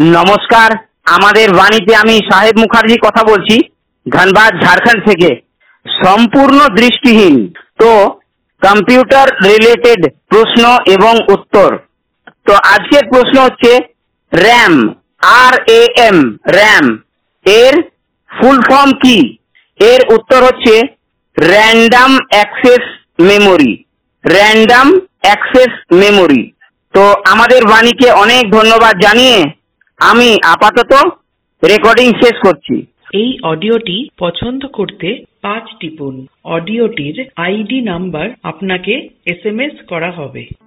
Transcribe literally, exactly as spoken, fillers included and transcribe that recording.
নমস্কার, আমাদের বাণীতে আমি সাহেব মুখার্জি কথা বলছি, ধনবাদ ঝাড়খণ্ড থেকে। সম্পূর্ণ দৃষ্টিহীন, তো কম্পিউটার রিলেটেড প্রশ্ন এবং উত্তর। তো আজকের প্রশ্ন হচ্ছে RAM, R A M, RAM এর ফুল ফর্ম কি? এর উত্তর হচ্ছে random access memory. Random access memory. তো আমাদের বাণীকে অনেক ধন্যবাদ জানিয়ে আমি আপাতত রেকর্ডিং শেষ করছি। এই অডিওটি পছন্দ করতে পাঁচ টিপুন। অডিওটির আইডি নাম্বার আপনাকে এস এম এস করা হবে।